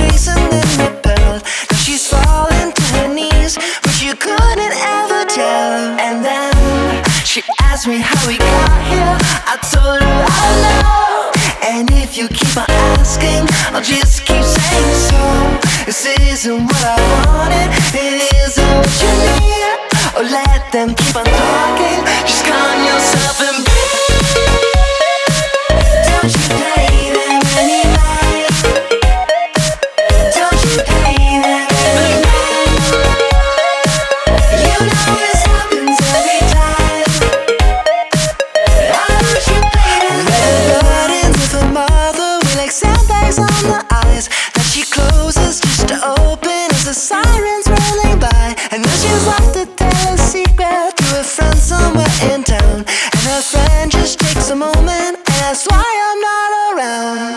grace and then repelled. Now she's falling to her knees, but you couldn't ever tell. And then she asked me how we got here. I told her I know. And if you keep on asking, I'll just keep saying so. This isn't what I wanted, it isn't what you need. Oh, let them keep on talking, just calm yourself and breathe. Don't you play them anyway. Don't you play them anyway. You know this happens every time. Why don't you play them? The burdens of a mother were like sandbags on the eyes that she closes just to open as the sirens rolling by. And then she's lost to tell a secret to a friend somewhere in town. And her friend just takes a moment and asks why I'm not around.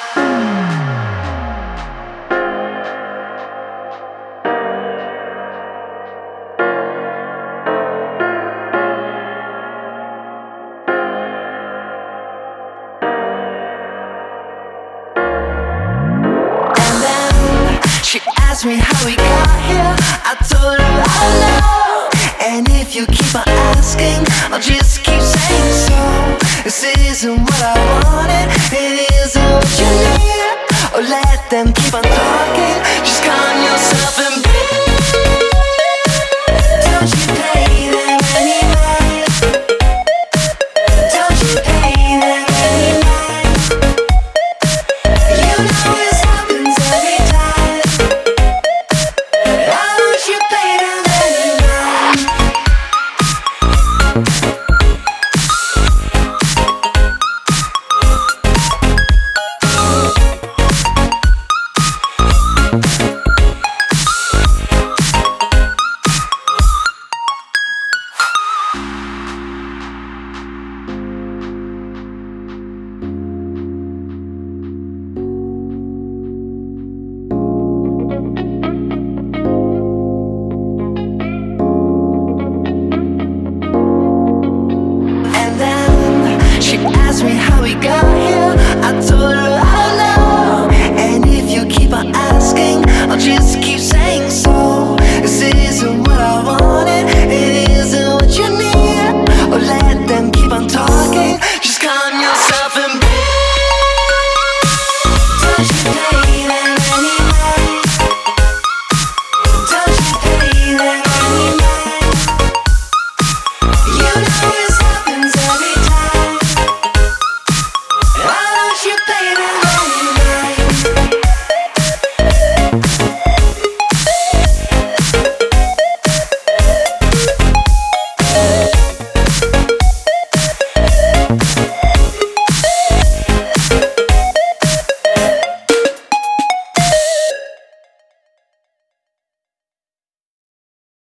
And then she asked me how we got here. I told her I know. And if you keep on asking, I'll just keep saying so. This isn't what I wanted, it isn't what you need. Oh, let them keep on talking.